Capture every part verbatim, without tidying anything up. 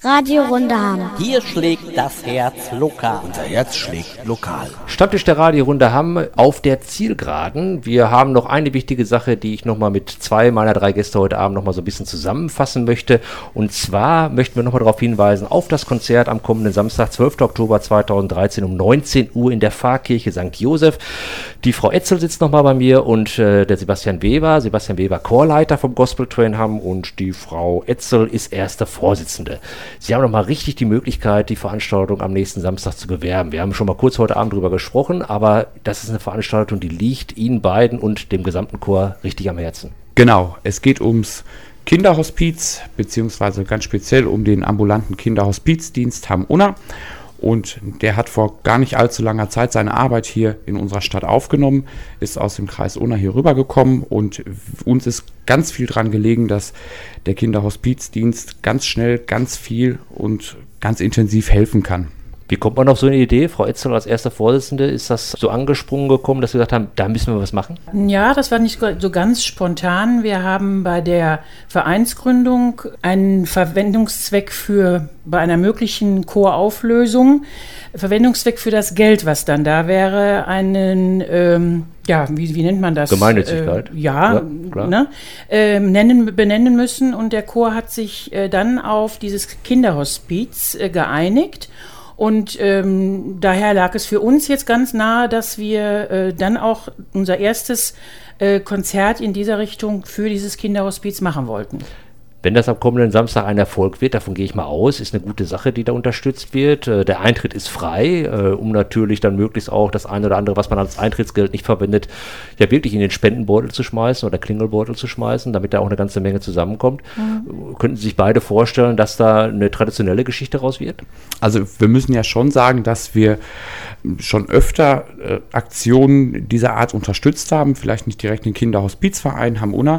Radio Runde Hamm. Hier schlägt das Herz lokal. Unser Herz schlägt lokal. Stammtisch der Radio Runde Hamm auf der Zielgeraden. Wir haben noch eine wichtige Sache, die ich nochmal mit zwei meiner drei Gäste heute Abend nochmal so ein bisschen zusammenfassen möchte. Und zwar möchten wir nochmal darauf hinweisen, auf das Konzert am kommenden Samstag, zwölften Oktober zweitausenddreizehn um neunzehn Uhr in der Pfarrkirche Sankt Josef. Die Frau Etzel sitzt nochmal bei mir und äh, der Sebastian Weber, Sebastian Weber, Chorleiter vom Gospel Train Hamm, und die Frau Etzel ist erste Vorsitzende. Sie haben nochmal richtig die Möglichkeit, die Veranstaltung am nächsten Samstag zu bewerben. Wir haben schon mal kurz heute Abend drüber gesprochen, aber das ist eine Veranstaltung, die liegt Ihnen beiden und dem gesamten Chor richtig am Herzen. Genau, es geht ums Kinderhospiz, beziehungsweise ganz speziell um den ambulanten Kinderhospizdienst Hamm-Unna. Und der hat vor gar nicht allzu langer Zeit seine Arbeit hier in unserer Stadt aufgenommen, ist aus dem Kreis Unna hier rübergekommen, und uns ist ganz viel dran gelegen, dass der Kinderhospizdienst ganz schnell, ganz viel und ganz intensiv helfen kann. Wie kommt man auf so eine Idee? Frau Etzel als erste Vorsitzende, ist das so angesprungen gekommen, dass Sie gesagt haben, da müssen wir was machen? Ja, das war nicht so ganz spontan. Wir haben bei der Vereinsgründung einen Verwendungszweck für, bei einer möglichen Chorauflösung, Verwendungszweck für das Geld, was dann da wäre, einen, ähm, ja, wie, wie nennt man das? Gemeinnützigkeit. Äh, ja, ja klar. Ne? Äh, nennen, benennen müssen, und der Chor hat sich äh, dann auf dieses Kinderhospiz äh, geeinigt. Und ähm, daher lag es für uns jetzt ganz nahe, dass wir äh, dann auch unser erstes äh, Konzert in dieser Richtung für dieses Kinderhospiz machen wollten. Wenn das am kommenden Samstag ein Erfolg wird, davon gehe ich mal aus, ist eine gute Sache, die da unterstützt wird. Äh, der Eintritt ist frei, äh, um natürlich dann möglichst auch das eine oder andere, was man als Eintrittsgeld nicht verwendet, ja wirklich in den Spendenbeutel zu schmeißen oder Klingelbeutel zu schmeißen, damit da auch eine ganze Menge zusammenkommt. Mhm. Könnten Sie sich beide vorstellen, dass da eine traditionelle Geschichte raus wird? Also wir müssen ja schon sagen, dass wir schon öfter äh, Aktionen dieser Art unterstützt haben, vielleicht nicht direkt den Kinderhospizverein Hamm-Unna,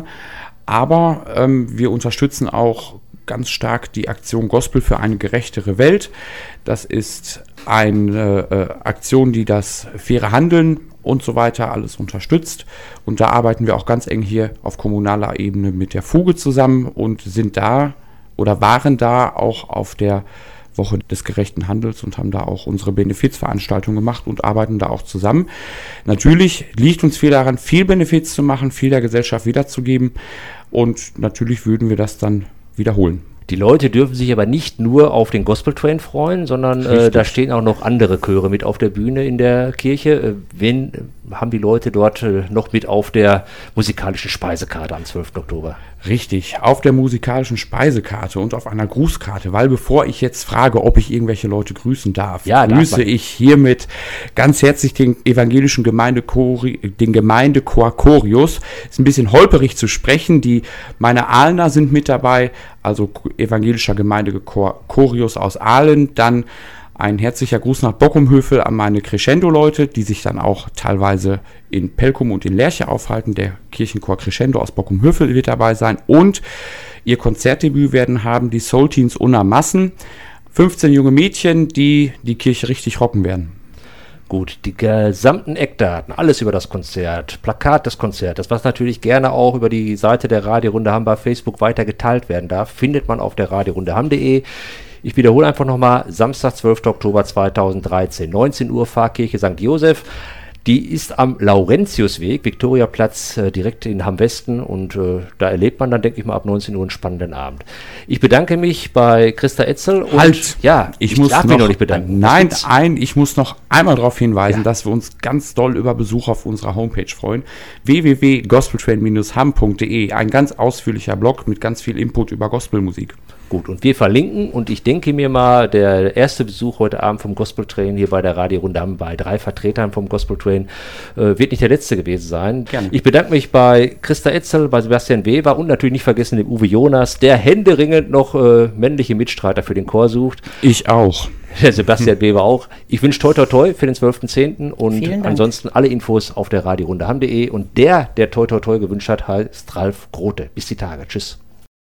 aber ähm, wir unterstützen auch ganz stark die Aktion Gospel für eine gerechtere Welt. Das ist eine äh, Aktion, die das faire Handeln und so weiter alles unterstützt. Und da arbeiten wir auch ganz eng hier auf kommunaler Ebene mit der Fuge zusammen und sind da oder waren da auch auf der Woche des gerechten Handels und haben da auch unsere Benefizveranstaltung gemacht und arbeiten da auch zusammen. Natürlich liegt uns viel daran, viel Benefiz zu machen, viel der Gesellschaft wiederzugeben, und natürlich würden wir das dann wiederholen. Die Leute dürfen sich aber nicht nur auf den Gospel Train freuen, sondern äh, da stehen auch noch andere Chöre mit auf der Bühne in der Kirche. Äh, wen haben die Leute dort äh, noch mit auf der musikalischen Speisekarte am zwölften Oktober? Richtig, auf der musikalischen Speisekarte und auf einer Grußkarte, weil bevor ich jetzt frage, ob ich irgendwelche Leute grüßen darf, ja, grüße ich hiermit ganz herzlich den evangelischen Gemeindechor, den Gemeindechor Chorius. Ist ein bisschen holperig zu sprechen, die meine Aalener sind mit dabei, also evangelischer Gemeindechor Chorius aus Aalen, dann ein herzlicher Gruß nach Bockumhövel an meine Crescendo-Leute, die sich dann auch teilweise in Pelkum und in Lerche aufhalten. Der Kirchenchor Crescendo aus Bockumhövel wird dabei sein. Und ihr Konzertdebüt werden haben die Soul Teens Unna Massen. fünfzehn junge Mädchen, die die Kirche richtig rocken werden. Gut, die gesamten Eckdaten, alles über das Konzert, Plakat des Konzertes, was natürlich gerne auch über die Seite der Radio Runde Hamm bei Facebook weiter geteilt werden darf, findet man auf der radiorundehamm punkt de. Ich wiederhole einfach nochmal, Samstag, zwölften Oktober zweitausenddreizehn, neunzehn Uhr, Pfarrkirche Sankt Josef. Die ist am Laurentiusweg, Viktoriaplatz, äh, direkt in Hamm-Westen, und äh, da erlebt man dann, denke ich mal, ab neunzehn Uhr einen spannenden Abend. Ich bedanke mich bei Christa Etzel. Und halt! Ja, ich, ich muss darf noch, mich noch nicht bedanken. Nein, ein, ich muss noch einmal darauf hinweisen, ja. dass wir uns ganz doll über Besuch auf unserer Homepage freuen. w w w punkt gospeltrain dash hamm punkt de, ein ganz ausführlicher Blog mit ganz viel Input über Gospelmusik. Gut, und wir verlinken, und ich denke mir mal, der erste Besuch heute Abend vom Gospel Train hier bei der Radio Runde Hamm bei drei Vertretern vom Gospel Train äh, wird nicht der letzte gewesen sein. Gerne. Ich bedanke mich bei Christa Etzel, bei Sebastian Weber und natürlich nicht vergessen dem Uwe Jonas, der händeringend noch äh, männliche Mitstreiter für den Chor sucht. Ich auch. Der Sebastian hm. Weber auch. Ich wünsche toi toi toi für den zwölften zehnten und Vielen Dank. Ansonsten alle Infos auf der radiorundehamm punkt de, und der, der toi toi toi gewünscht hat, heißt Ralf Grote. Bis die Tage. Tschüss.